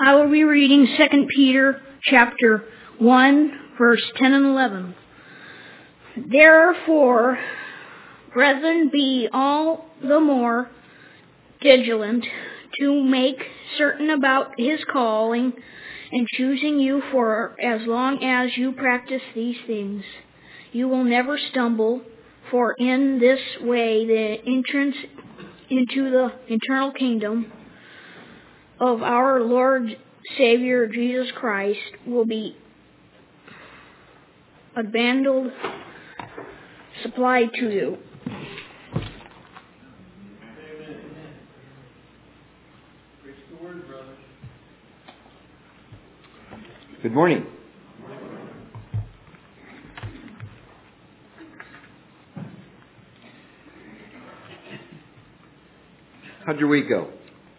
I will be reading 2 Peter chapter 1, verse 10 and 11. Therefore, brethren, be all the more vigilant to make certain about his calling and choosing you, for as long as you practice these things, you will never stumble, for in this way the entrance into the eternal kingdom of our Lord Savior Jesus Christ will be abundantly supplied to you. Good morning. How'd your week go?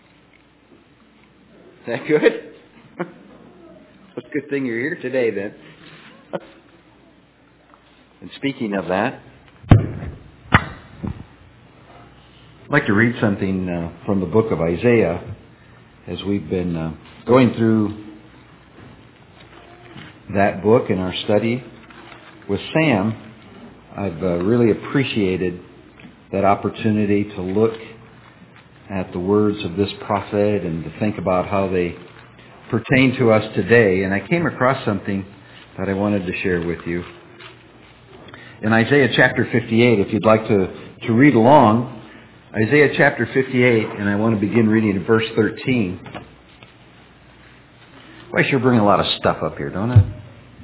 Is that good? It's a good thing you're here today then. And speaking of that, I'd like to read something from the book of Isaiah as we've been going through that book in our study with Sam. I've really appreciated that opportunity to look at the words of this prophet and to think about how they pertain to us today. And I came across something that I wanted to share with you. In Isaiah chapter 58, if you'd like to read along, Isaiah chapter 58, and I want to begin reading at verse 13. Well, I sure bring a lot of stuff up here, don't I?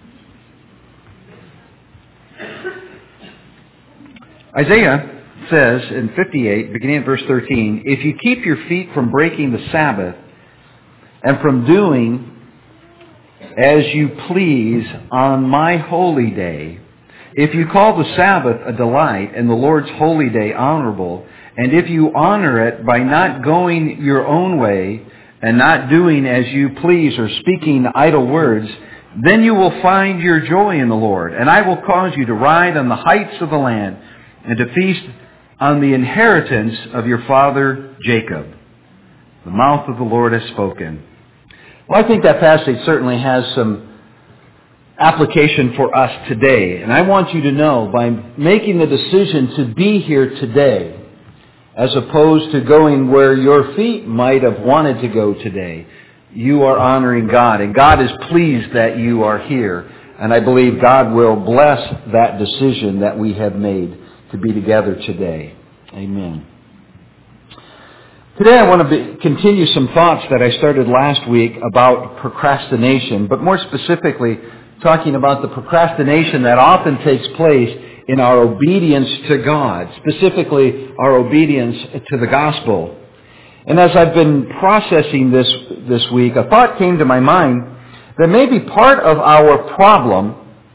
Isaiah says in 58, beginning at verse 13, if you keep your feet from breaking the Sabbath and from doing as you please on my holy day, if you call the Sabbath a delight and the Lord's holy day honorable, and if you honor it by not going your own way and not doing as you please or speaking idle words, then you will find your joy in the Lord, and I will cause you to ride on the heights of the land and to feast on the inheritance of your father Jacob. The mouth of the Lord has spoken. Well, I think that passage certainly has some application for us today. And I want you to know, by making the decision to be here today, as opposed to going where your feet might have wanted to go today, you are honoring God. And God is pleased that you are here. And I believe God will bless that decision that we have made to be together today. Amen. Today I want to continue some thoughts that I started last week about procrastination, but more specifically talking about the procrastination that often takes place in our obedience to God, specifically our obedience to the gospel. And as I've been processing this week, a thought came to my mind that maybe part of our problem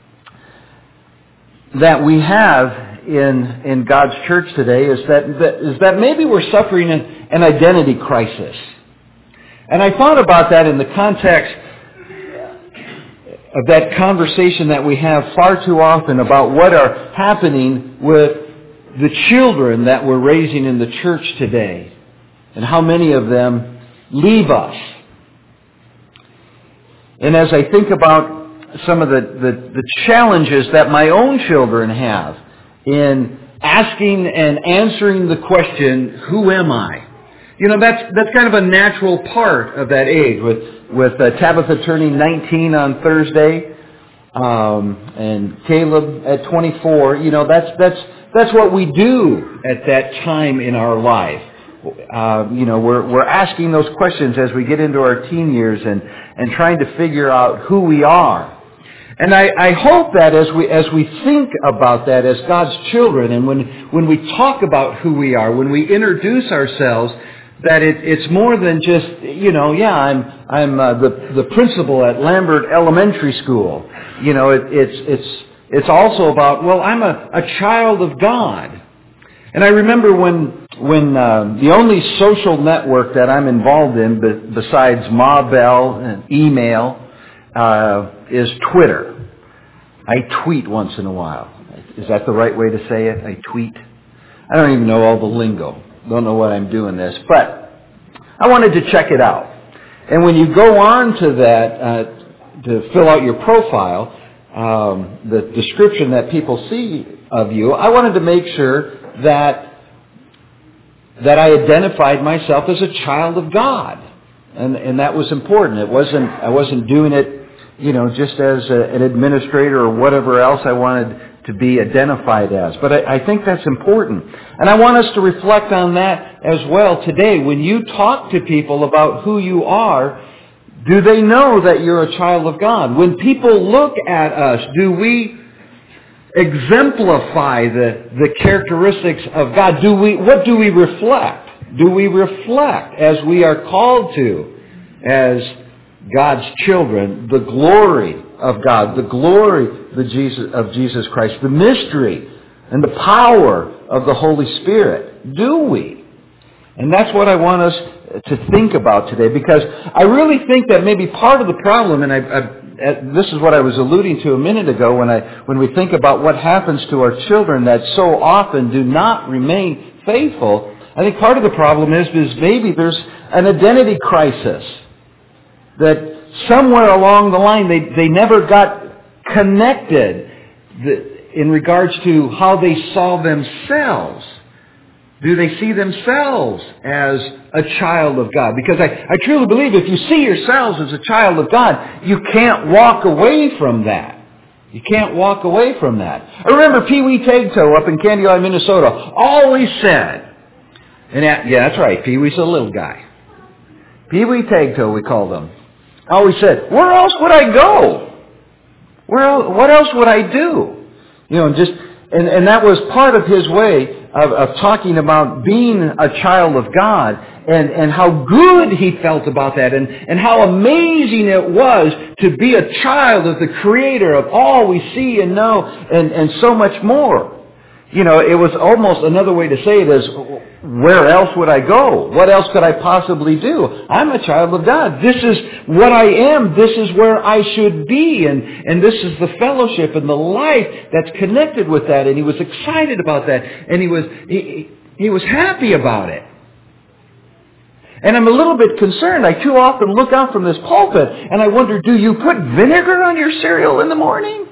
that we have in God's church today is that maybe we're suffering an identity crisis. And I thought about that in the context of that conversation that we have far too often about what are happening with the children that we're raising in the church today and how many of them leave us. And as I think about some of the challenges that my own children have in asking and answering the question, who am I? You know, that's kind of a natural part of that age. With Tabitha turning 19 on Thursday, and Caleb at 24, you know, that's what we do at that time in our life. You know, we're asking those questions as we get into our teen years and trying to figure out who we are. And I hope that as we think about that as God's children, and when we talk about who we are, when we introduce ourselves, that it's more than just, you know, yeah, I'm the principal at Lambert Elementary School. You know, it's also about, well, I'm a child of God. And I remember when the only social network that I'm involved in besides Ma Bell and email is Twitter. I tweet once in a while. Is that the right way to say it? I tweet. I don't even know all the lingo. Don't know what I'm doing this. But I wanted to check it out. And when you go on to that, to fill out your profile, the description that people see of you, I wanted to make sure that I identified myself as a child of God. And that was important. I wasn't doing it, just as an administrator or whatever else I wanted to be identified as. But I think that's important. And I want us to reflect on that as well today. When you talk to people about who you are, do they know that you're a child of God? When people look at us, do we exemplify the characteristics of God? What do we reflect? Do we reflect, as we are called to, as God's children, the glory of God, the glory of Jesus Christ, the mystery and the power of the Holy Spirit? Do we? And that's what I want us to think about today, because I really think that maybe part of the problem, and this is what I was alluding to a minute ago when we think about what happens to our children that so often do not remain faithful. I think part of the problem is maybe there's an identity crisis, that somewhere along the line they never got connected in regards to how they saw themselves. Do they see themselves as a child of God? Because I truly believe if you see yourselves as a child of God, you can't walk away from that. You can't walk away from that. I remember Pee Wee Tagtoe up in Candy Island, Minnesota, always said, yeah, that's right, Pee Wee's a little guy. Pee Wee Tagtoe, we called him. Always said, where else would I go? What else would I do? And that was part of his way of talking about being a child of God, and how good he felt about that, and how amazing it was to be a child of the Creator of all we see and know, and so much more. It was almost another way to say it is, where else would I go? What else could I possibly do? I'm a child of God. This is what I am. This is where I should be. And this is the fellowship and the life that's connected with that. And he was excited about that. And he was happy about it. And I'm a little bit concerned. I too often look out from this pulpit and I wonder, do you put vinegar on your cereal in the morning?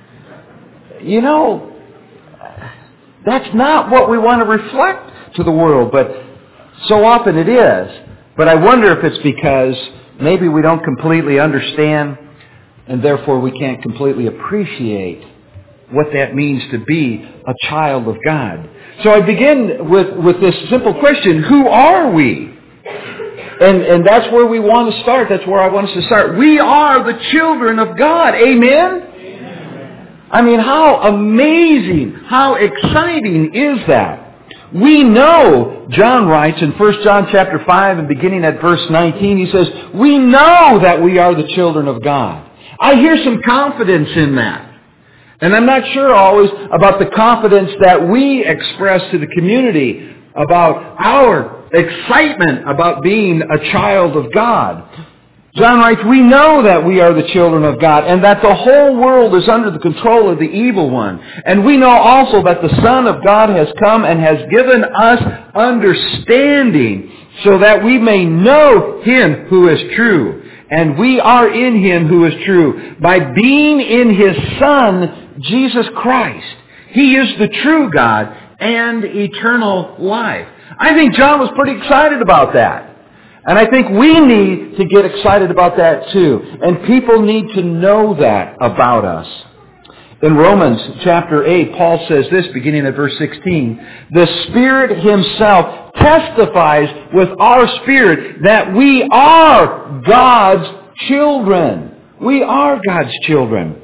That's not what we want to reflect to the world, but so often it is. But I wonder if it's because maybe we don't completely understand, and therefore we can't completely appreciate what that means to be a child of God. So I begin with this simple question, who are we? And that's where we want to start. That's where I want us to start. We are the children of God. Amen? I mean, how amazing, how exciting is that? We know, John writes in 1 John chapter 5 and beginning at verse 19, he says, we know that we are the children of God. I hear some confidence in that. And I'm not sure always about the confidence that we express to the community about our excitement about being a child of God. John writes, we know that we are the children of God and that the whole world is under the control of the evil one. And we know also that the Son of God has come and has given us understanding so that we may know Him who is true. And we are in Him who is true by being in His Son, Jesus Christ. He is the true God and eternal life. I think John was pretty excited about that. And I think we need to get excited about that too. And people need to know that about us. In Romans chapter 8, Paul says this, beginning at verse 16, the Spirit Himself testifies with our spirit that we are God's children. We are God's children.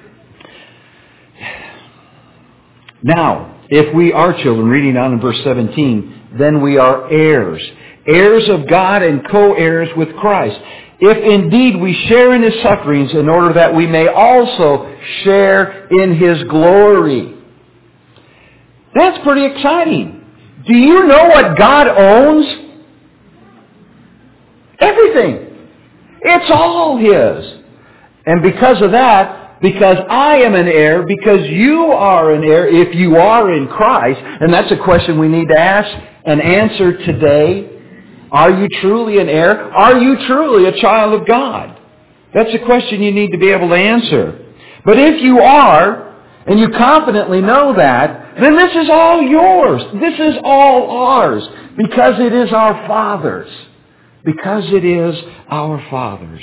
Now, if we are children, reading on in verse 17, then we are heirs. Heirs of God and co-heirs with Christ, if indeed we share in His sufferings in order that we may also share in His glory. That's pretty exciting. Do you know what God owns? Everything. It's all His. And because of that, because I am an heir, because you are an heir, if you are in Christ, and that's a question we need to ask and answer today, Are you truly an heir? Are you truly a child of God? That's a question you need to be able to answer. But if you are, and you confidently know that, then this is all yours. This is all ours. Because it is our Father's. Because it is our Father's.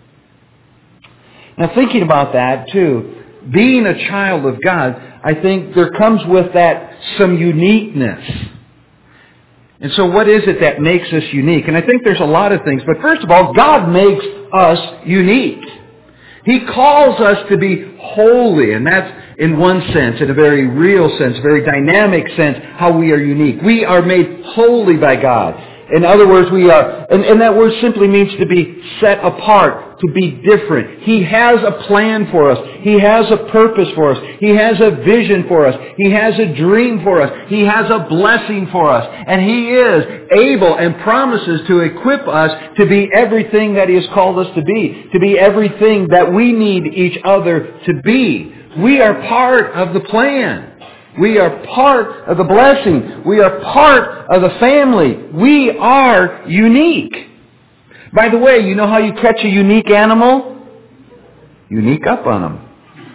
Now thinking about that too, being a child of God, I think there comes with that some uniqueness. And so what is it that makes us unique? And I think there's a lot of things. But first of all, God makes us unique. He calls us to be holy. And that's in one sense, in a very real sense, a very dynamic sense, how we are unique. We are made holy by God. In other words, we are, and that word simply means to be set apart, to be different. He has a plan for us. He has a purpose for us. He has a vision for us. He has a dream for us. He has a blessing for us. And He is able and promises to equip us to be everything that He has called us to be everything that we need each other to be. We are part of the plan. We are part of the blessing. We are part of the family. We are unique. By the way, you know how you catch a unique animal? You sneak up on them.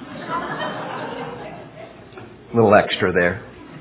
A little extra there.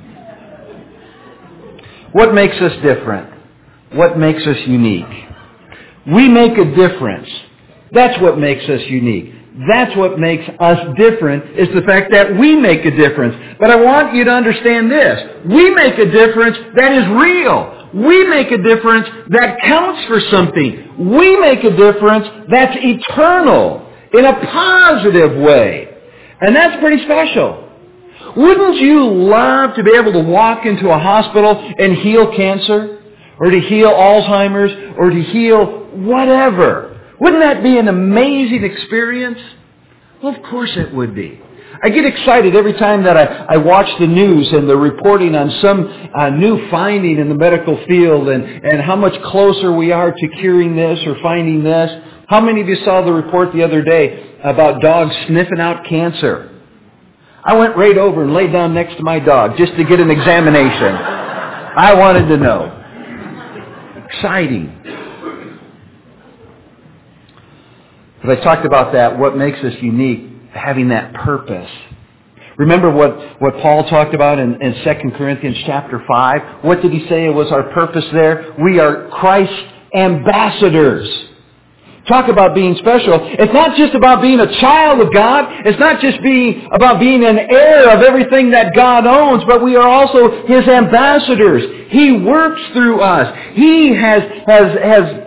What makes us different? What makes us unique? We make a difference. That's what makes us unique. That's what makes us different, is the fact that we make a difference. But I want you to understand this. We make a difference that is real. We make a difference that counts for something. We make a difference that's eternal in a positive way. And that's pretty special. Wouldn't you love to be able to walk into a hospital and heal cancer? Or to heal Alzheimer's? Or to heal whatever? Wouldn't that be an amazing experience? Well, of course it would be. I get excited every time that I watch the news and the reporting on some new finding in the medical field and how much closer we are to curing this or finding this. How many of you saw the report the other day about dogs sniffing out cancer? I went right over and laid down next to my dog just to get an examination. I wanted to know. Exciting. But I talked about that, what makes us unique, having that purpose. Remember what Paul talked about in 2 Corinthians chapter 5? What did he say was our purpose there? We are Christ's ambassadors. Talk about being special. It's not just about being a child of God. It's not just about being an heir of everything that God owns, but we are also His ambassadors. He works through us. He has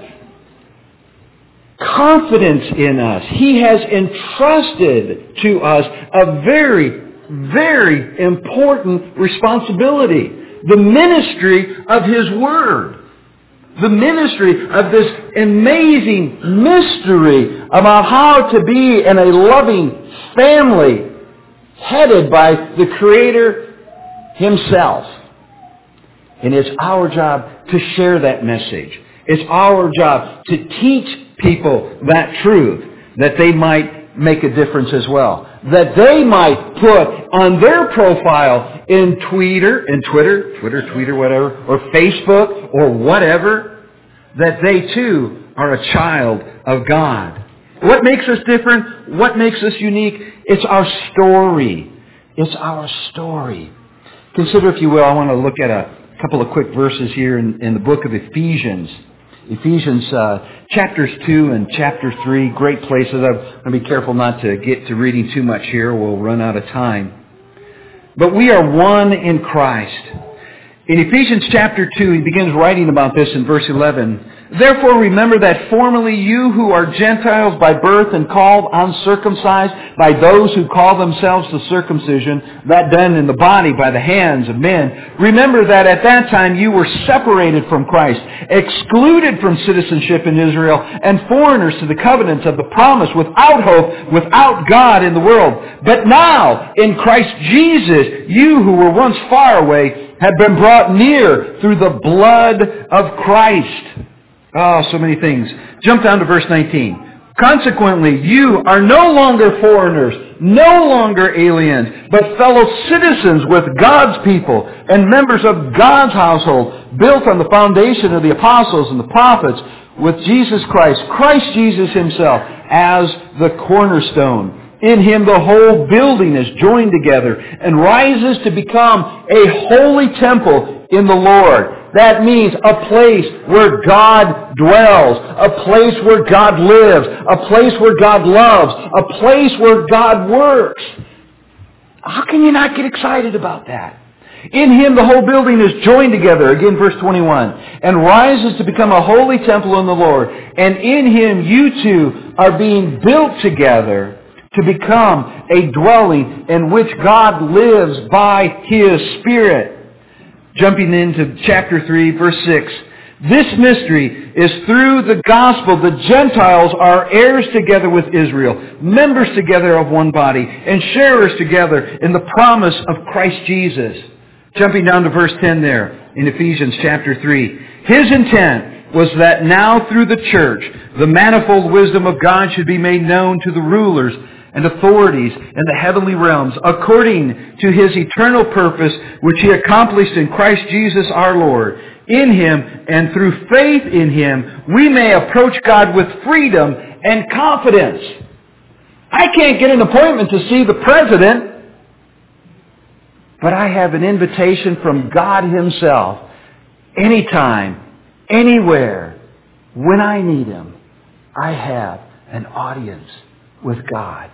confidence in us. He has entrusted to us a very, very important responsibility. The ministry of His Word. The ministry of this amazing mystery about how to be in a loving family headed by the Creator Himself. And it's our job to share that message. It's our job to teach people that truth, that they might make a difference as well. That they might put on their profile in Twitter, whatever, or Facebook, or whatever, that they too are a child of God. What makes us different? What makes us unique? It's our story. It's our story. Consider, if you will, I want to look at a couple of quick verses here in the book of Ephesians. Ephesians chapters 2 and chapter 3, great places. I'm going to be careful not to get to reading too much here. We'll run out of time. But we are one in Christ. In Ephesians chapter 2, he begins writing about this in verse 11. Therefore remember that formerly you who are Gentiles by birth and called uncircumcised by those who call themselves the circumcision, that done in the body by the hands of men, remember that at that time you were separated from Christ, excluded from citizenship in Israel, and foreigners to the covenants of the promise, without hope, without God in the world. But now, in Christ Jesus, you who were once far away have been brought near through the blood of Christ. Oh, so many things. Jump down to verse 19. Consequently, you are no longer foreigners, no longer aliens, but fellow citizens with God's people and members of God's household, built on the foundation of the apostles and the prophets, with Jesus Christ Jesus himself, as the cornerstone. In him the whole building is joined together and rises to become a holy temple in the Lord. That means a place where God dwells, a place where God lives, a place where God loves, a place where God works. How can you not get excited about that? In him the whole building is joined together, again verse 21, and rises to become a holy temple in the Lord. And in him you two are being built together to become a dwelling in which God lives by his Spirit. Jumping into chapter 3, verse 6. This mystery is through the gospel. The Gentiles are heirs together with Israel, members together of one body, and sharers together in the promise of Christ Jesus. Jumping down to verse 10 there in Ephesians chapter 3. His intent was that now through the church, the manifold wisdom of God should be made known to the rulers and authorities in the heavenly realms, according to his eternal purpose, which he accomplished in Christ Jesus our Lord. In him and through faith in him, we may approach God with freedom and confidence. I can't get an appointment to see the president, but I have an invitation from God himself, anytime, anywhere, when I need him. I have an audience with God.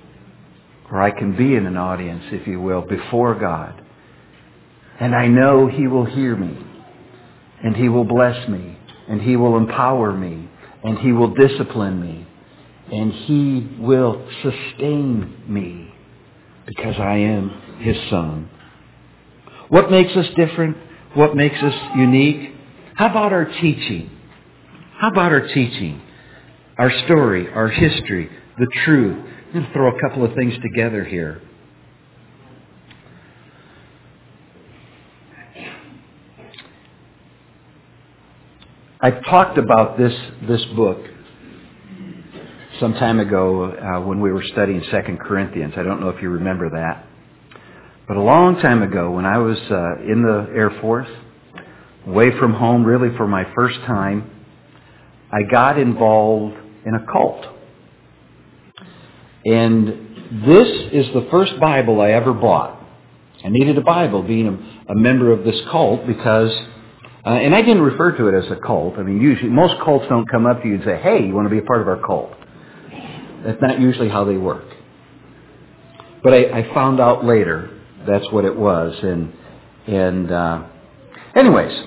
Or I can be in an audience, if you will, before God. And I know he will hear me. And he will bless me. And he will empower me. And he will discipline me. And he will sustain me. Because I am his son. What makes us different? What makes us unique? How about our teaching? How about our teaching? Our story, our history, the truth. I'm going to throw a couple of things together here. I've talked about this book some time ago when we were studying 2 Corinthians. I don't know if you remember that. But a long time ago, when I was in the Air Force, away from home really for my first time, I got involved in a cult. And this is the first Bible I ever bought. I needed a Bible being a member of this cult because, and I didn't refer to it as a cult. I mean, usually, most cults don't come up to you and say, hey, you want to be a part of our cult. That's not usually how they work. But I found out later that's what it was. And anyways,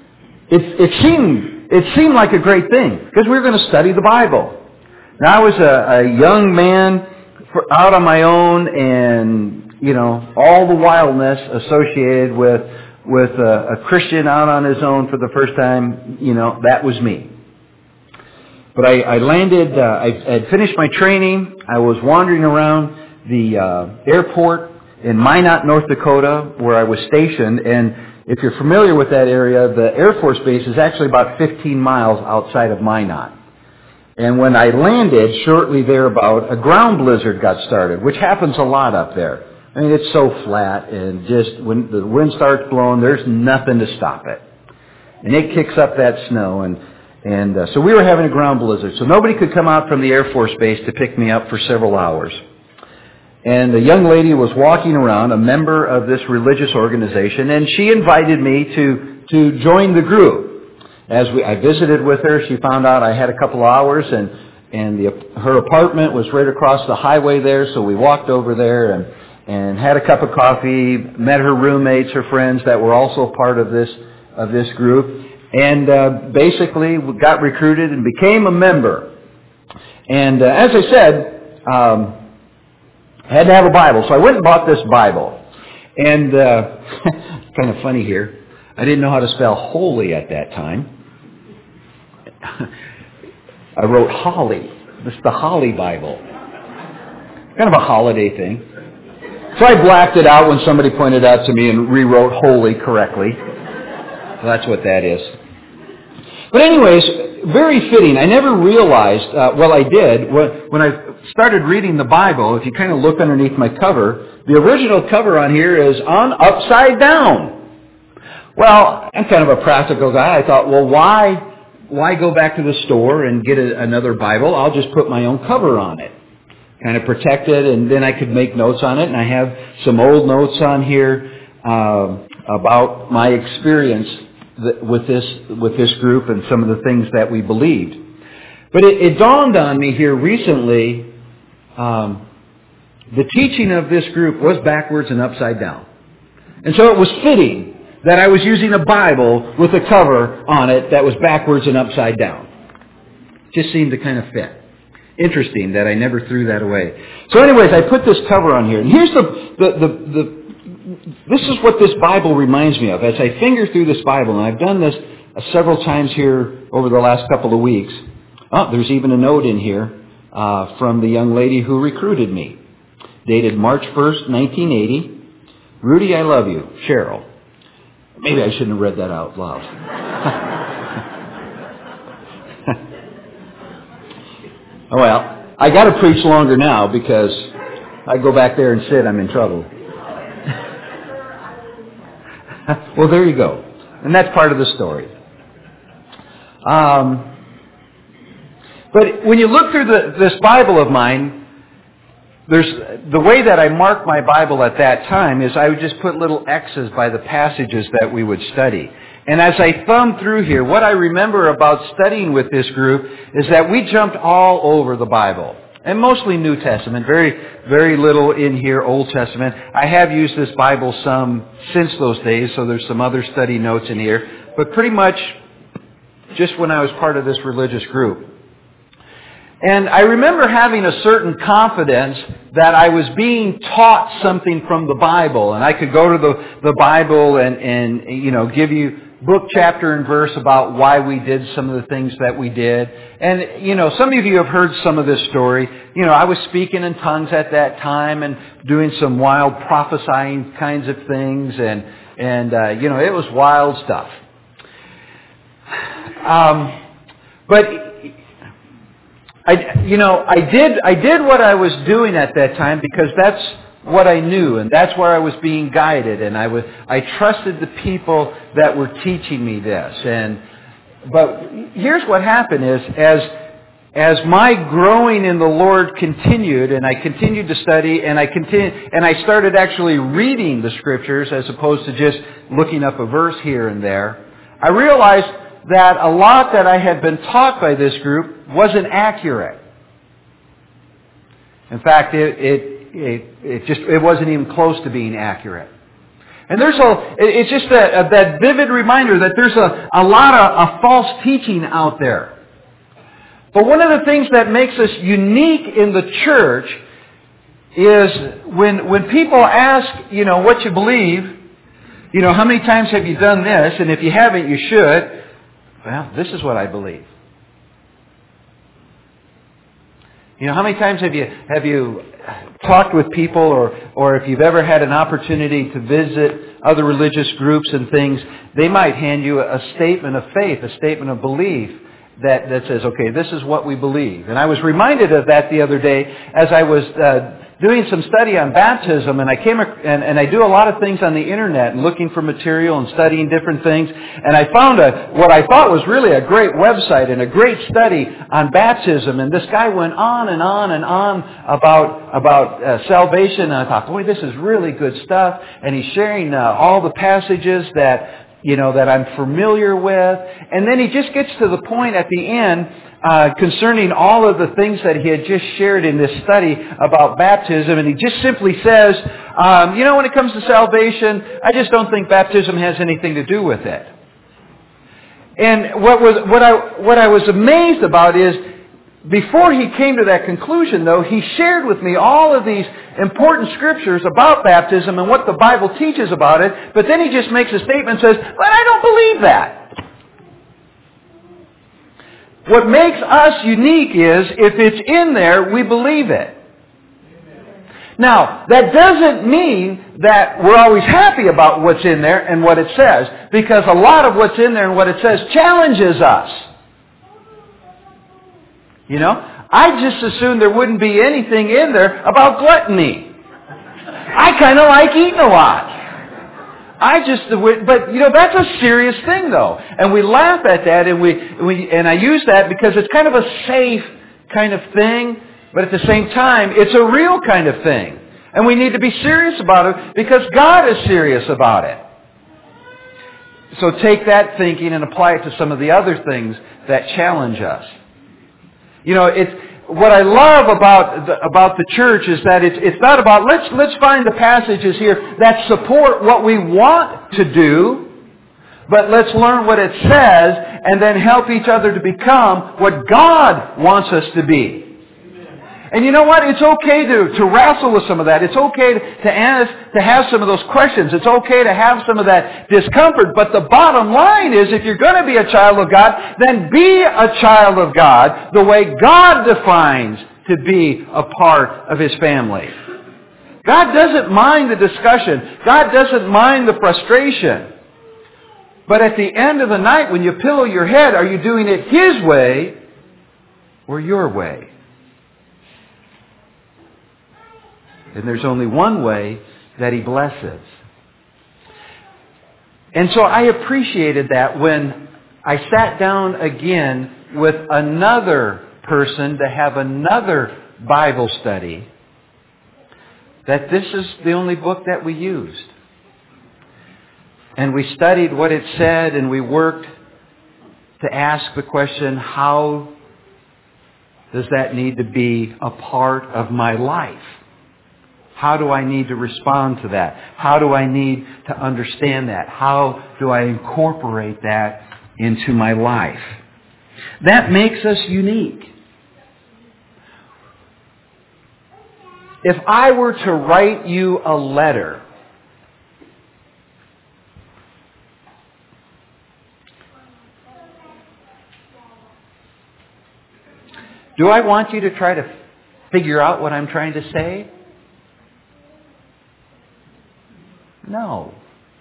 it seemed like a great thing because we were going to study the Bible. Now, I was a young man out on my own, and, you know, all the wildness associated with a Christian out on his own for the first time, you know, that was me. But I landed, I had finished my training. I was wandering around the airport in Minot, North Dakota, where I was stationed. And if you're familiar with that area, the Air Force Base is actually about 15 miles outside of Minot. And when I landed, shortly thereabout, a ground blizzard got started, which happens a lot up there. I mean, it's so flat, and just when the wind starts blowing, there's nothing to stop it. And it kicks up that snow, and so we were having a ground blizzard. So nobody could come out from the Air Force Base to pick me up for several hours. And a young lady was walking around, a member of this religious organization, and she invited me to join the group. As I visited with her, she found out I had a couple hours, and her apartment was right across the highway there, so we walked over there and had a cup of coffee, met her roommates, her friends that were also part of this group, and basically got recruited and became a member. And as I said, I had to have a Bible, so I went and bought this Bible. And it's kind of funny here. I didn't know how to spell holy at that time. I wrote Holly. This is the Holly Bible. Kind of a holiday thing. So I blacked it out when somebody pointed out to me and rewrote holy correctly. So that's what that is. But anyways, very fitting. I never realized, well I did, when I started reading the Bible, if you kind of look underneath my cover, the original cover on here is on upside down. Well, I'm kind of a practical guy. I thought, well, why go back to the store and get another Bible? I'll just put my own cover on it. Kind of protect it, and then I could make notes on it. And I have some old notes on here about my experience with this group and some of the things that we believed. But it dawned on me here recently, the teaching of this group was backwards and upside down. And so it was fitting that I was using a Bible with a cover on it that was backwards and upside down. Just seemed to kind of fit. Interesting that I never threw that away. So anyways, I put this cover on here. And here's this is what this Bible reminds me of. As I finger through this Bible, and I've done this several times here over the last couple of weeks. Oh, there's even a note in here from the young lady who recruited me. Dated March 1st, 1980. Rudy, I love you. Cheryl. Maybe I shouldn't have read that out loud. Well, I got to preach longer now because I go back there and sit, I'm in trouble. Well, there you go. And that's part of the story. But when you look through this Bible of mine, there's the way that I marked my Bible at that time is I would just put little X's by the passages that we would study. And as I thumbed through here, what I remember about studying with this group is that we jumped all over the Bible. And mostly New Testament, very, very little in here Old Testament. I have used this Bible some since those days, so there's some other study notes in here. But pretty much just when I was part of this religious group. And I remember having a certain confidence that I was being taught something from the Bible. And I could go to the Bible and give you book, chapter, and verse about why we did some of the things that we did. And, some of you have heard some of this story. I was speaking in tongues at that time and doing some wild prophesying kinds of things. And it was wild stuff. But I did what I was doing at that time because that's what I knew, and that's where I was being guided, and I trusted the people that were teaching me this. But here's what happened is as my growing in the Lord continued, and I continued to study, and I started actually reading the Scriptures as opposed to just looking up a verse here and there, I realized that a lot that I had been taught by this group wasn't accurate. In fact, it wasn't even close to being accurate. And it's just that vivid reminder that there's a lot of false teaching out there. But one of the things that makes us unique in the church is when people ask, what you believe, how many times have you done this? And if you haven't, you should. Well, this is what I believe. How many times have you talked with people or if you've ever had an opportunity to visit other religious groups and things, they might hand you a statement of faith, a statement of belief that says, okay, this is what we believe. And I was reminded of that the other day as I was doing some study on baptism, and I I do a lot of things on the internet and looking for material and studying different things, and I found what I thought was really a great website and a great study on baptism, and this guy went on and on and on about salvation, and I thought, boy, this is really good stuff, and he's sharing all the passages that I'm familiar with, and then he just gets to the point at the end concerning all of the things that he had just shared in this study about baptism, and he just simply says, when it comes to salvation, I just don't think baptism has anything to do with it. And what I was amazed about is, before he came to that conclusion, though, he shared with me all of these important scriptures about baptism and what the Bible teaches about it, but then he just makes a statement and says, but I don't believe that. What makes us unique is, if it's in there, we believe it. Now, that doesn't mean that we're always happy about what's in there and what it says, because a lot of what's in there and what it says challenges us. I just assumed there wouldn't be anything in there about gluttony. I kind of like eating a lot. But that's a serious thing though. And we laugh at that and I use that because it's kind of a safe kind of thing, but at the same time, it's a real kind of thing. And we need to be serious about it because God is serious about it. So take that thinking and apply it to some of the other things that challenge us. What I love about the church is that it's not about let's find the passages here that support what we want to do, but let's learn what it says and then help each other to become what God wants us to be. And you know what? It's okay to wrestle with some of that. It's okay to have some of those questions. It's okay to have some of that discomfort. But the bottom line is, if you're going to be a child of God, then be a child of God the way God defines to be a part of His family. God doesn't mind the discussion. God doesn't mind the frustration. But at the end of the night, when you pillow your head, are you doing it His way or your way? And there's only one way that He blesses. And so I appreciated that when I sat down again with another person to have another Bible study, that this is the only book that we used. And we studied what it said, and we worked to ask the question, how does that need to be a part of my life? How do I need to respond to that? How do I need to understand that? How do I incorporate that into my life? That makes us unique. If I were to write you a letter, do I want you to try to figure out what I'm trying to say? No.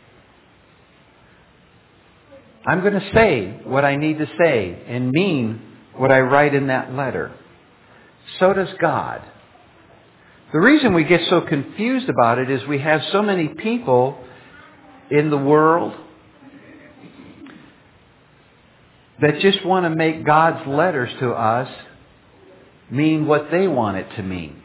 I'm going to say what I need to say and mean what I write in that letter. So does God. The reason we get so confused about it is we have so many people in the world that just want to make God's letters to us mean what they want it to mean.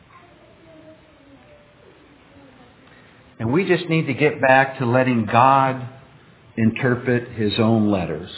And we just need to get back to letting God interpret His own letters.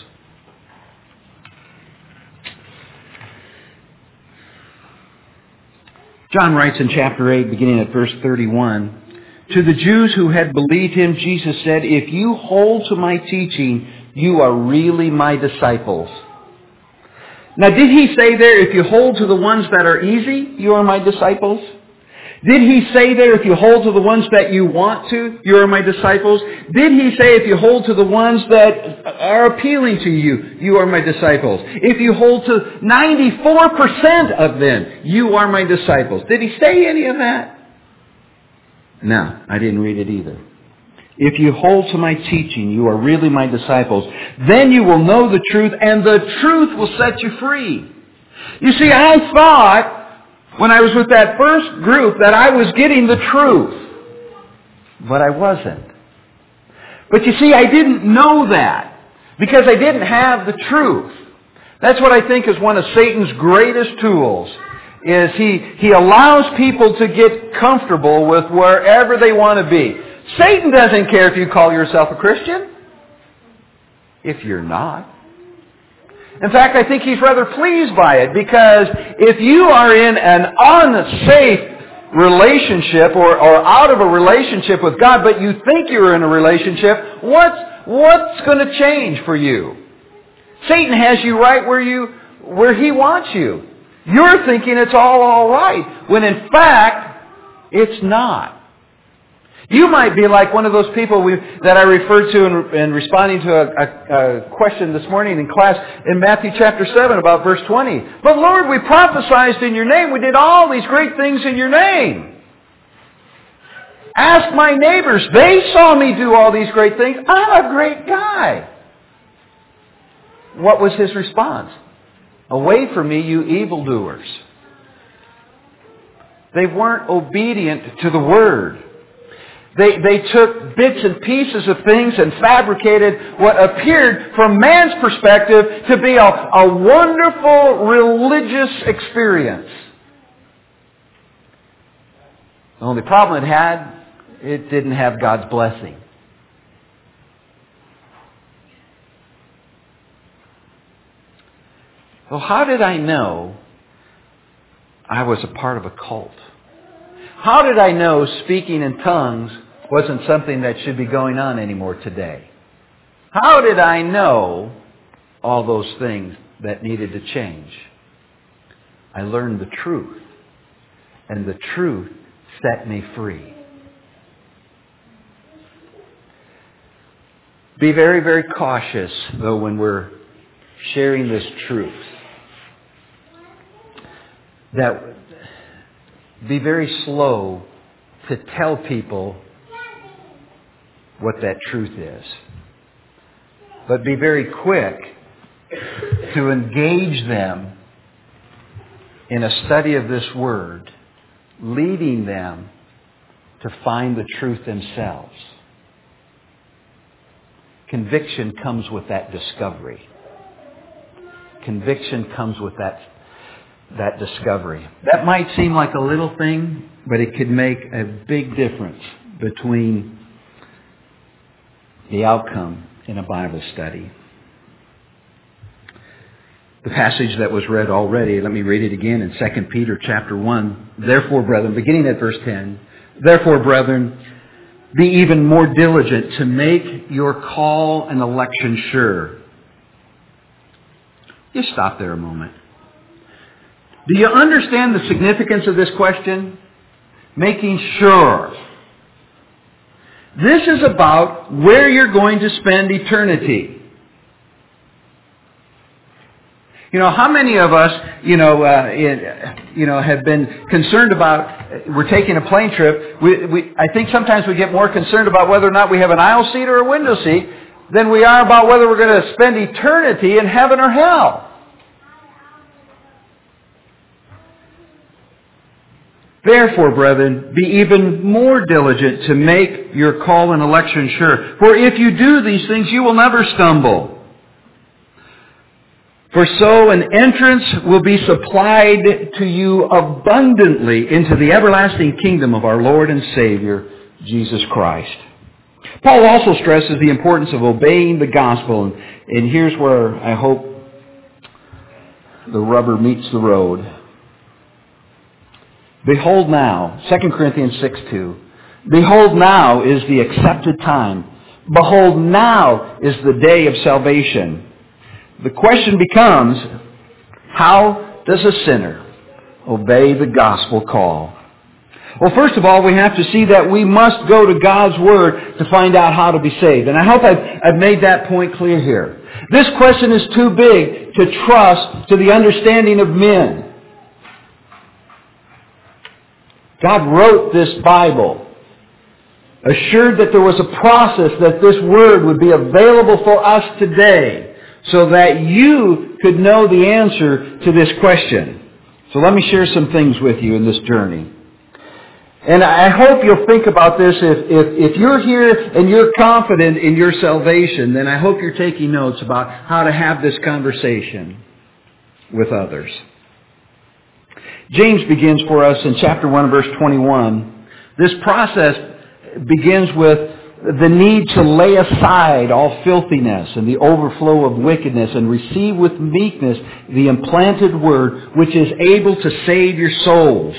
John writes in chapter 8, beginning at verse 31, "To the Jews who had believed Him, Jesus said, 'If you hold to my teaching, you are really my disciples.'" Now, did He say there, if you hold to the ones that are easy, you are my disciples? Did He say there, if you hold to the ones that you want to, you are my disciples? Did He say, if you hold to the ones that are appealing to you, you are my disciples? If you hold to 94% of them, you are my disciples. Did He say any of that? No, I didn't read it either. If you hold to my teaching, you are really my disciples. Then you will know the truth, and the truth will set you free. You see, I thought, when I was with that first group, that I was getting the truth. But I wasn't. But you see, I didn't know that because I didn't have the truth. That's what I think is one of Satan's greatest tools, is he allows people to get comfortable with wherever they want to be. Satan doesn't care if you call yourself a Christian, if you're not. In fact, I think he's rather pleased by it, because if you are in an unsafe relationship or out of a relationship with God, but you think you're in a relationship, what's going to change for you? Satan has you right where he wants you. You're thinking it's all right, when in fact, it's not. You might be like one of those people that I referred to in responding to a question this morning in class in Matthew chapter 7 about verse 20. But Lord, we prophesied in your name. We did all these great things in your name. Ask my neighbors. They saw me do all these great things. I'm a great guy. What was his response? Away from me, you evildoers. They weren't obedient to the word. They took bits and pieces of things and fabricated what appeared from man's perspective to be a wonderful religious experience. The only problem it didn't have God's blessing. Well, how did I know I was a part of a cult? How did I know speaking in tongues wasn't something that should be going on anymore today? How did I know all those things that needed to change? I learned the truth, and the truth set me free. Be very, very cautious, though, when we're sharing this truth. That be very slow to tell people what that truth is. But be very quick to engage them in a study of this Word, leading them to find the truth themselves. Conviction comes with that discovery. Conviction comes with that discovery. That might seem like a little thing, but it could make a big difference between the outcome in a Bible study. The passage that was read already, let me read it again in 2 Peter chapter 1. Therefore, brethren, beginning at verse 10, therefore, brethren, be even more diligent to make your call and election sure. Just stop there a moment. Do you understand the significance of this question? Making sure. This is about where you're going to spend eternity. How many of us, have been concerned about, we're taking a plane trip. I think sometimes we get more concerned about whether or not we have an aisle seat or a window seat than we are about whether we're going to spend eternity in heaven or hell. Therefore, brethren, be even more diligent to make your call and election sure. For if you do these things, you will never stumble. For so an entrance will be supplied to you abundantly into the everlasting kingdom of our Lord and Savior, Jesus Christ. Paul also stresses the importance of obeying the gospel. And here's where I hope the rubber meets the road. Behold now, 2 Corinthians 6:2. Behold now is the accepted time. Behold now is the day of salvation. The question becomes, how does a sinner obey the gospel call? Well, first of all, we have to see that we must go to God's Word to find out how to be saved. And I hope I've made that point clear here. This question is too big to trust to the understanding of men. God wrote this Bible, assured that there was a process that this Word would be available for us today so that you could know the answer to this question. So let me share some things with you in this journey. And I hope you'll think about this. If you're here and you're confident in your salvation, then I hope you're taking notes about how to have this conversation with others. James begins for us in chapter 1, verse 21. This process begins with the need to lay aside all filthiness and the overflow of wickedness and receive with meekness the implanted word which is able to save your souls.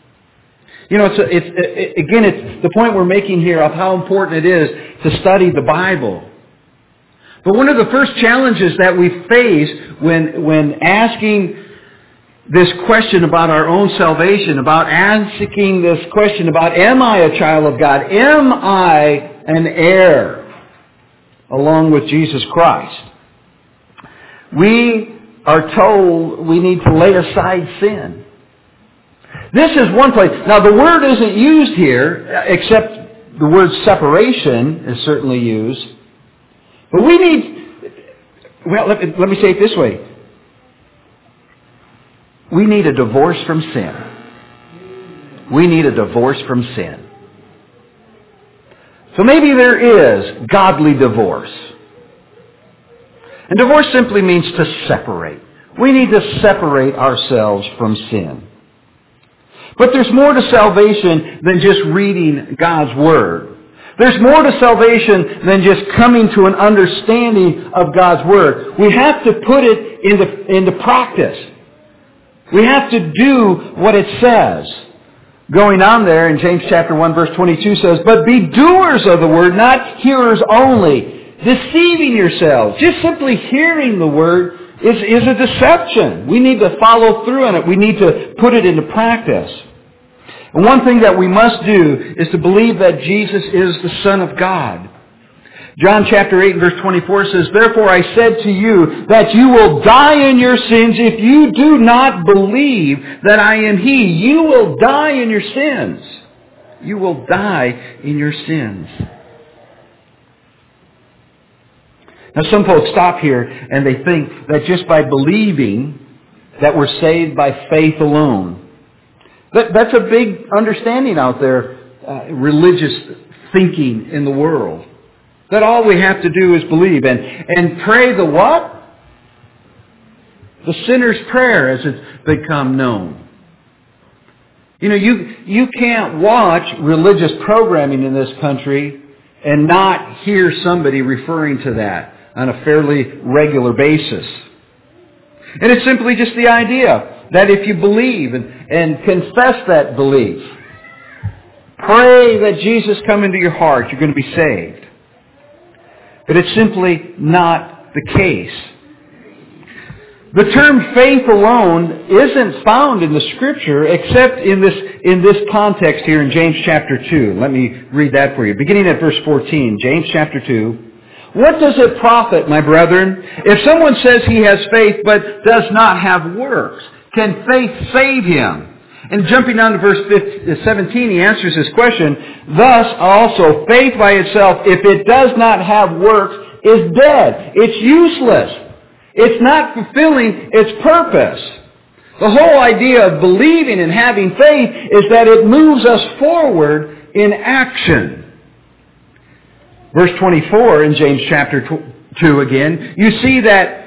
It's the point we're making here of how important it is to study the Bible. But one of the first challenges that we face when asking this question about our own salvation, about asking this question about, am I a child of God? Am I an heir along with Jesus Christ? We are told we need to lay aside sin. This is one place. Now, the word isn't used here, except the word separation is certainly used. But we need, let me say it this way. We need a divorce from sin. We need a divorce from sin. So maybe there is godly divorce. And divorce simply means to separate. We need to separate ourselves from sin. But there's more to salvation than just reading God's Word. There's more to salvation than just coming to an understanding of God's Word. We have to put it into practice. We have to do what it says. Going on there in James chapter 1 verse 22 says, "But be doers of the Word, not hearers only, deceiving yourselves." Just simply hearing the Word is a deception. We need to follow through on it. We need to put it into practice. And one thing that we must do is to believe that Jesus is the Son of God. John chapter 8 and verse 24 says, "Therefore I said to you that you will die in your sins if you do not believe that I am He." You will die in your sins. You will die in your sins. Now some folks stop here and they think that just by believing that we're saved by faith alone. That's a big understanding out there, religious thinking in the world. That all we have to do is believe and pray the what? The sinner's prayer as it's become known. You know, you can't watch religious programming in this country and not hear somebody referring to that on a fairly regular basis. And it's simply just the idea that if you believe and confess that belief, pray that Jesus come into your heart, you're going to be saved. But it's simply not the case. The term faith alone isn't found in the Scripture except in this context here in James chapter 2. Let me read that for you. Beginning at verse 14, James chapter 2. "What does it profit, my brethren, if someone says he has faith but does not have works? Can faith save him?" And jumping down to verse 17, he answers this question. "Thus also faith by itself, if it does not have works, is dead." It's useless. It's not fulfilling its purpose. The whole idea of believing and having faith is that it moves us forward in action. Verse 24 in James chapter 2 again, You see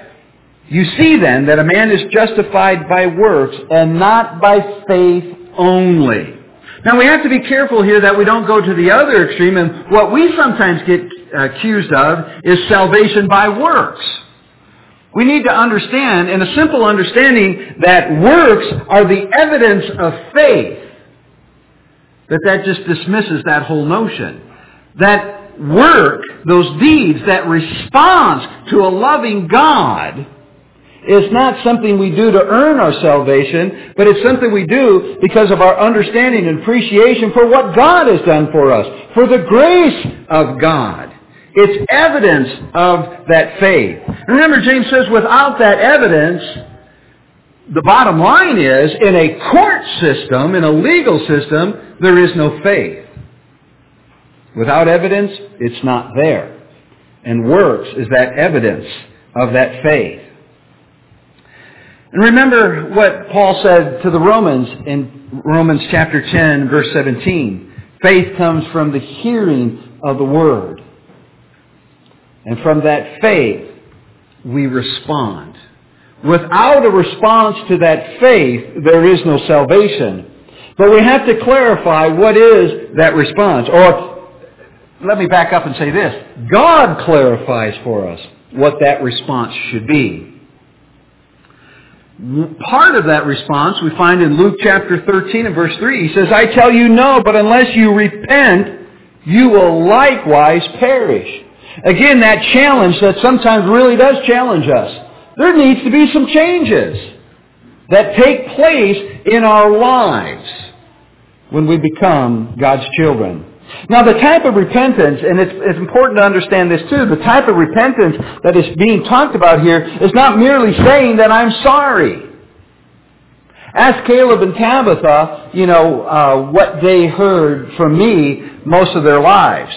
then that a man is justified by works and not by faith only. Now we have to be careful here that we don't go to the other extreme, and what we sometimes get accused of is salvation by works. We need to understand, in a simple understanding, that works are the evidence of faith. That just dismisses that whole notion. That work, those deeds, that response to a loving God is not something we do to earn our salvation, but it's something we do because of our understanding and appreciation for what God has done for us, for the grace of God. It's evidence of that faith. And remember, James says without that evidence, the bottom line is, in a court system, in a legal system, there is no faith. Without evidence, it's not there. And works is that evidence of that faith. And remember what Paul said to the Romans in Romans chapter 10, verse 17. Faith comes from the hearing of the Word. And from that faith, we respond. Without a response to that faith, there is no salvation. But we have to clarify what is that response. Or, let me back up and say this. God clarifies for us what that response should be. Part of that response we find in Luke chapter 13 and verse 3. He says, "I tell you no, but unless you repent, you will likewise perish." Again, that challenge that sometimes really does challenge us. There needs to be some changes that take place in our lives when we become God's children. Now, the type of repentance, and it's important to understand this too, the type of repentance that is being talked about here is not merely saying that I'm sorry. Ask Caleb and Tabitha, what they heard from me most of their lives.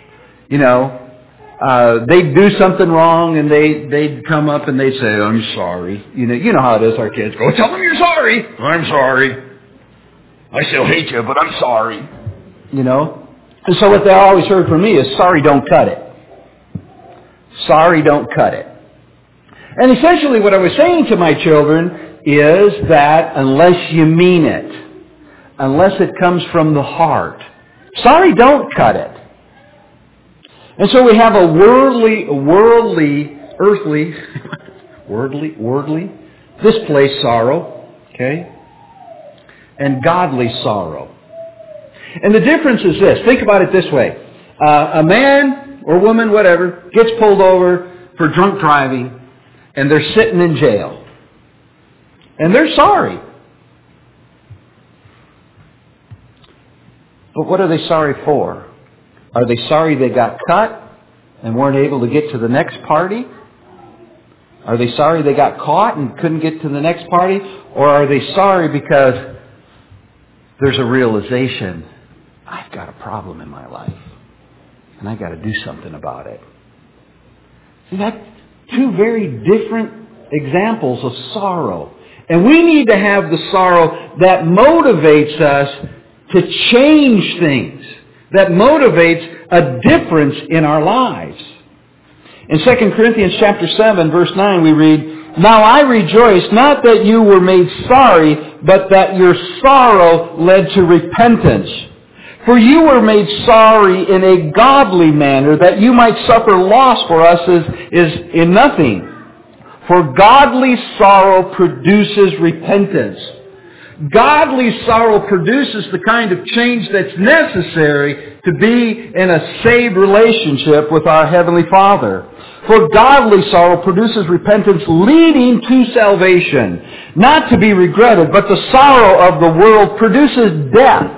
They'd do something wrong and they'd come up and they'd say, "I'm sorry." You know how it is, our kids go, "Tell them you're sorry." "I'm sorry. I still hate you, but I'm sorry." And so what they always heard from me is, sorry, don't cut it. Sorry, don't cut it. And essentially what I was saying to my children is that unless you mean it, unless it comes from the heart, sorry, don't cut it. And so we have a worldly, displaced sorrow, okay? And godly sorrow. And the difference is this. Think about it this way. A man or woman, whatever, gets pulled over for drunk driving, and they're sitting in jail. And they're sorry. But what are they sorry for? Are they sorry they got cut and weren't able to get to the next party? Are they sorry they got caught and couldn't get to the next party? Or are they sorry because there's a realization, I've got a problem in my life and I've got to do something about it? See, that's two very different examples of sorrow. And we need to have the sorrow that motivates us to change things, that motivates a difference in our lives. In 2 Corinthians chapter 7, verse 9, we read, "Now I rejoice, not that you were made sorry, but that your sorrow led to repentance. For you were made sorry in a godly manner, that you might suffer loss for us is in nothing. For godly sorrow produces repentance." Godly sorrow produces the kind of change that's necessary to be in a saved relationship with our Heavenly Father. For godly sorrow produces repentance leading to salvation, not to be regretted, but the sorrow of the world produces death.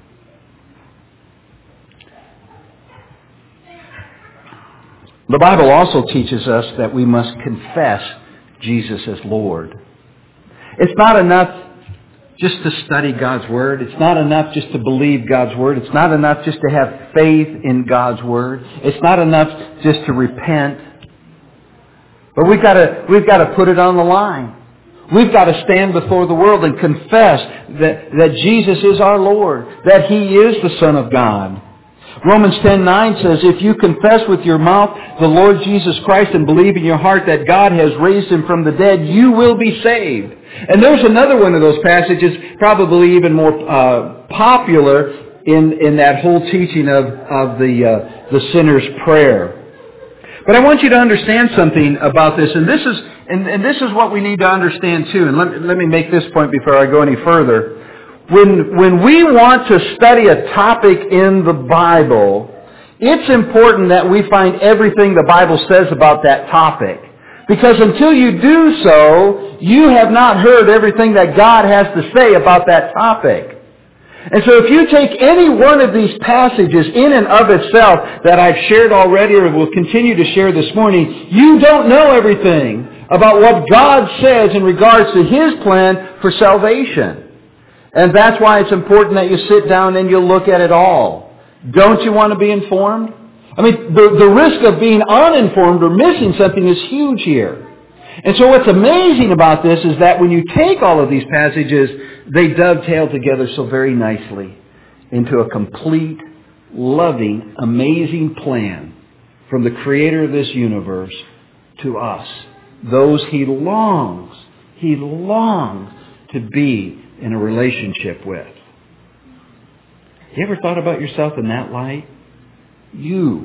The Bible also teaches us that we must confess Jesus as Lord. It's not enough just to study God's Word. It's not enough just to believe God's Word. It's not enough just to have faith in God's Word. It's not enough just to repent. But we've got to put it on the line. We've got to stand before the world and confess that Jesus is our Lord, that He is the Son of God. Romans 10:9 says, "If you confess with your mouth the Lord Jesus Christ and believe in your heart that God has raised Him from the dead, you will be saved." And there's another one of those passages, probably even more popular in that whole teaching of the sinner's prayer. But I want you to understand something about this, and this is what we need to understand too. And let me make this point before I go any further. When we want to study a topic in the Bible, it's important that we find everything the Bible says about that topic. Because until you do so, you have not heard everything that God has to say about that topic. And so if you take any one of these passages in and of itself that I've shared already or will continue to share this morning, you don't know everything about what God says in regards to His plan for salvation. And that's why it's important that you sit down and you look at it all. Don't you want to be informed? I mean, the risk of being uninformed or missing something is huge here. And so what's amazing about this is that when you take all of these passages, they dovetail together so very nicely into a complete, loving, amazing plan from the Creator of this universe to us, those He longs to be in a relationship with. You ever thought about yourself in that light? You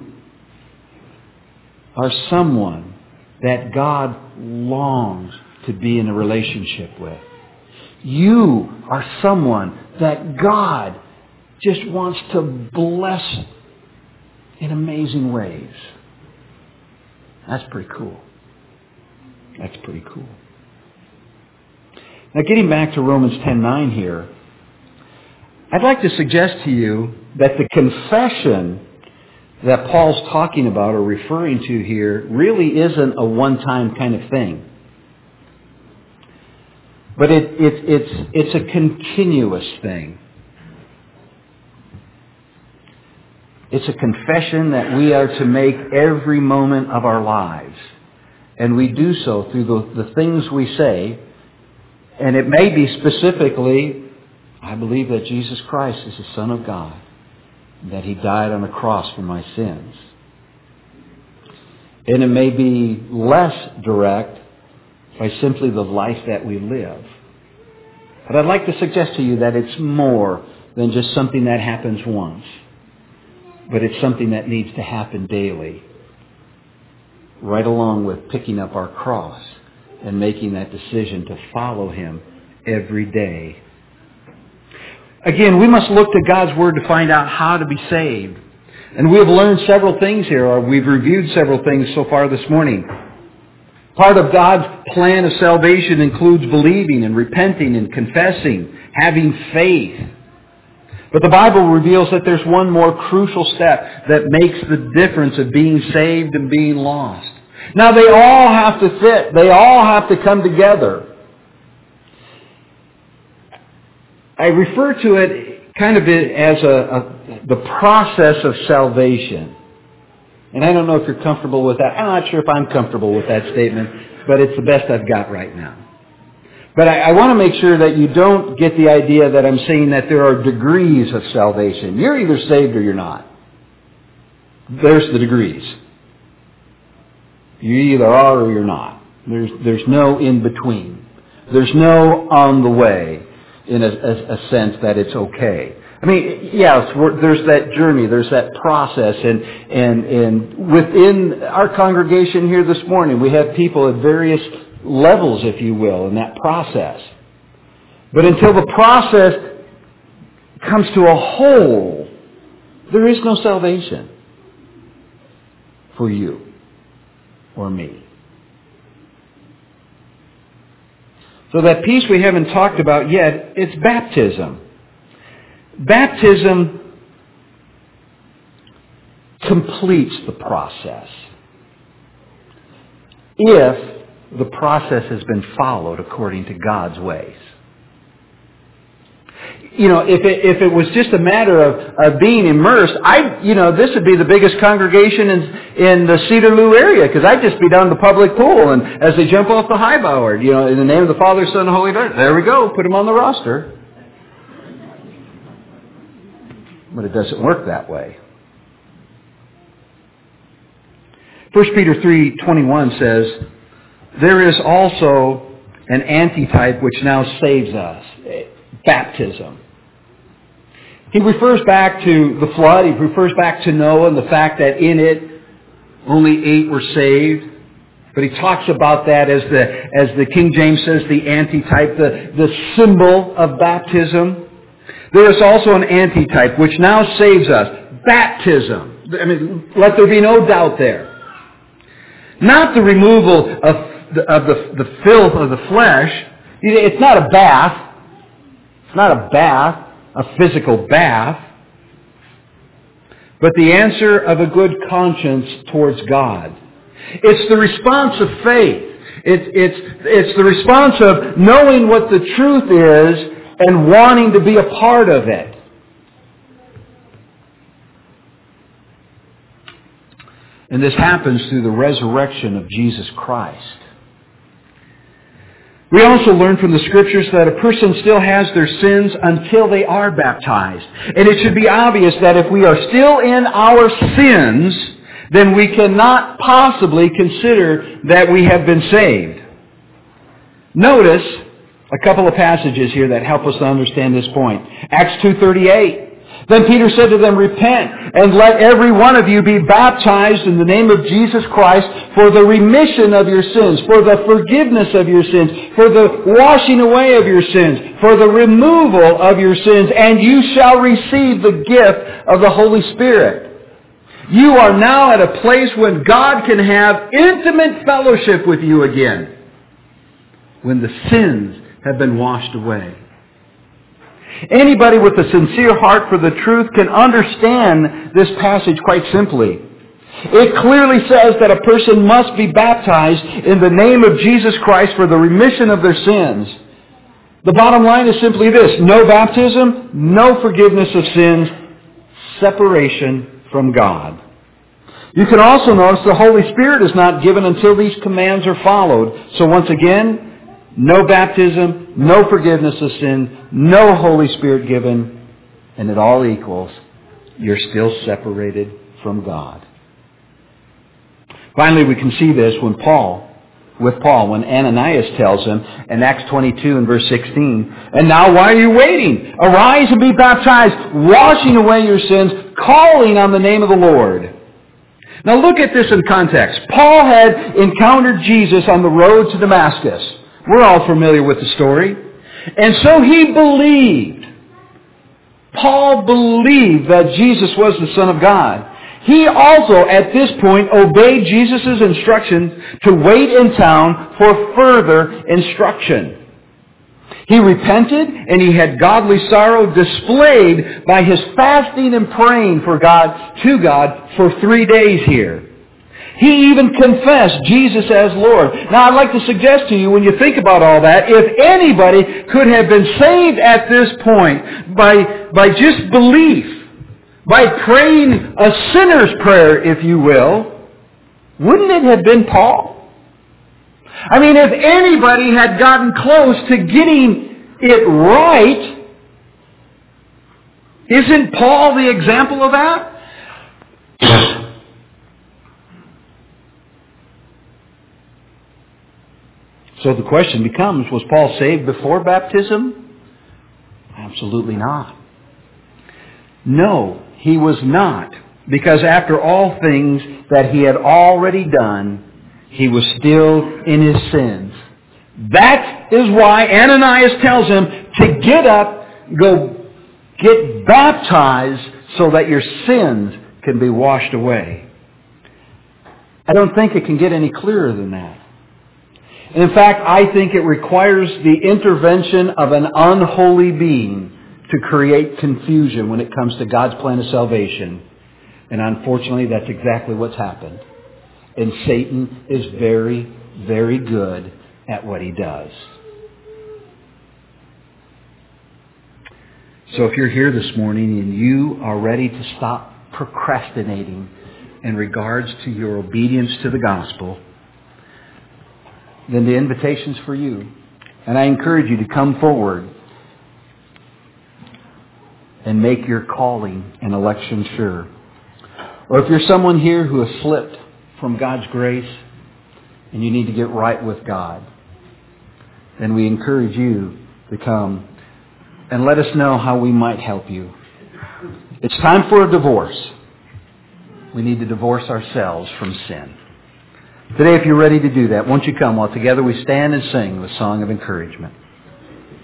are someone that God longs to be in a relationship with. You are someone that God just wants to bless in amazing ways. That's pretty cool. That's pretty cool. Now, getting back to Romans 10:9 here, I'd like to suggest to you that the confession that Paul's talking about or referring to here really isn't a one-time kind of thing. But it's a continuous thing. It's a confession that we are to make every moment of our lives. And we do so through the things we say. And it may be specifically, I believe that Jesus Christ is the Son of God. that He died on the cross for my sins. And it may be less direct by simply the life that we live. But I'd like to suggest to you that it's more than just something that happens once. But it's something that needs to happen daily. Right along with picking up our cross and making that decision to follow Him every day. Again, we must look to God's Word to find out how to be saved. And we have learned several things here, or we've reviewed several things so far this morning. Part of God's plan of salvation includes believing and repenting and confessing, having faith. But the Bible reveals that there's one more crucial step that makes the difference of being saved and being lost. Now they all have to fit. They all have to come together. I refer to it kind of as the process of salvation. And I don't know if you're comfortable with that. I'm not sure if I'm comfortable with that statement, but it's the best I've got right now. But I want to make sure that you don't get the idea that I'm saying that there are degrees of salvation. You're either saved or you're not. There's the degrees. You either are or you're not. There's no in between. There's no on the way in a sense that it's okay. I mean, yes, there's that journey, there's that process, and within our congregation here this morning, we have people at various levels, if you will, in that process. But until the process comes to a whole, there is no salvation for you or me. So that piece we haven't talked about yet, it's baptism. Baptism completes the process if the process has been followed according to God's ways. You know, if it was just a matter of being immersed, this would be the biggest congregation in the Cedarloo area, because I'd just be down in the public pool, and as they jump off the high bower, in the name of the Father, Son, and Holy Spirit, there we go, put them on the roster. But it doesn't work that way. 1 Peter 3:21 says, there is also an antitype which now saves us, baptism. He refers back to the flood. He refers back to Noah and the fact that in it only 8 were saved. But he talks about that as the King James says, the antitype, the symbol of baptism. There is also an antitype which now saves us, baptism. I mean, let there be no doubt there. Not the removal of the filth of the flesh. It's not a bath. It's not a bath. A physical bath, but the answer of a good conscience towards God. It's the response of faith. It's the response of knowing what the truth is and wanting to be a part of it. And this happens through the resurrection of Jesus Christ. We also learn from the Scriptures that a person still has their sins until they are baptized. And it should be obvious that if we are still in our sins, then we cannot possibly consider that we have been saved. Notice a couple of passages here that help us to understand this point. Acts 2:38. Then Peter said to them, repent, and let every one of you be baptized in the name of Jesus Christ for the remission of your sins, for the forgiveness of your sins, for the washing away of your sins, for the removal of your sins, and you shall receive the gift of the Holy Spirit. You are now at a place when God can have intimate fellowship with you again, when the sins have been washed away. Anybody with a sincere heart for the truth can understand this passage quite simply. It clearly says that a person must be baptized in the name of Jesus Christ for the remission of their sins. The bottom line is simply this: no baptism, no forgiveness of sins, separation from God. You can also notice the Holy Spirit is not given until these commands are followed. So once again, no baptism, no forgiveness of sin, no Holy Spirit given, and it all equals you're still separated from God. Finally, we can see this when when Ananias tells him in Acts 22 and verse 16, "And now why are you waiting? Arise and be baptized, washing away your sins, calling on the name of the Lord." Now look at this in context. Paul had encountered Jesus on the road to Damascus. We're all familiar with the story. And so he believed. Paul believed that Jesus was the Son of God. He also, at this point, obeyed Jesus' instructions to wait in town for further instruction. He repented, and he had godly sorrow displayed by his fasting and praying to God for 3 days here. He even confessed Jesus as Lord. Now, I'd like to suggest to you, when you think about all that, if anybody could have been saved at this point by just belief, by praying a sinner's prayer, if you will, wouldn't it have been Paul? I mean, if anybody had gotten close to getting it right, isn't Paul the example of that? So the question becomes, was Paul saved before baptism? Absolutely not. No, he was not. Because after all things that he had already done, he was still in his sins. That is why Ananias tells him to get up, go get baptized so that your sins can be washed away. I don't think it can get any clearer than that. And in fact, I think it requires the intervention of an unholy being to create confusion when it comes to God's plan of salvation. And unfortunately, that's exactly what's happened. And Satan is very, very good at what he does. So if you're here this morning and you are ready to stop procrastinating in regards to your obedience to the gospel, then the invitation's for you. And I encourage you to come forward and make your calling and election sure. Or if you're someone here who has slipped from God's grace and you need to get right with God, then we encourage you to come and let us know how we might help you. It's time for a divorce. We need to divorce ourselves from sin. Today, if you're ready to do that, won't you come while together we stand and sing the song of encouragement.